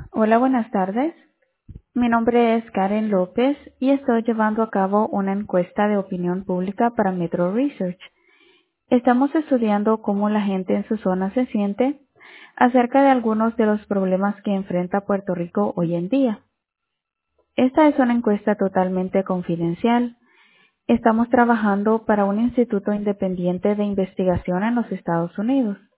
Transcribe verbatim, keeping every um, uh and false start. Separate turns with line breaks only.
Hola, buenas tardes. Mi nombre es Karen López y estoy llevando a cabo una encuesta de opinión pública para Metro Research. Estamos estudiando cómo la gente en su zona se siente acerca de algunos de los problemas que enfrenta Puerto Rico hoy en día. Esta es una encuesta totalmente confidencial. Estamos trabajando para un instituto independiente de investigación en los Estados Unidos.